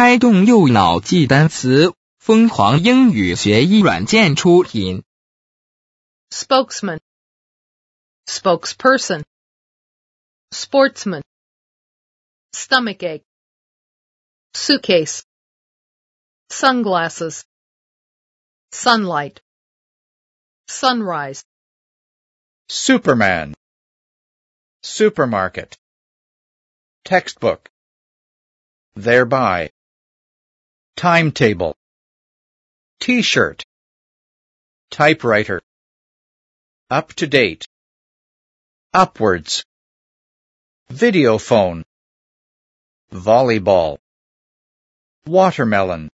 开动右脑记单词，疯狂英语学习软件出品。 Spokesman, spokesperson, sportsman, stomachache, suitcase, sunglasses, sunlight, sunrise. Superman, supermarket, textbook, thereby, timetable, T-shirt, typewriter, up to date, upwards, video phone, volleyball, watermelon.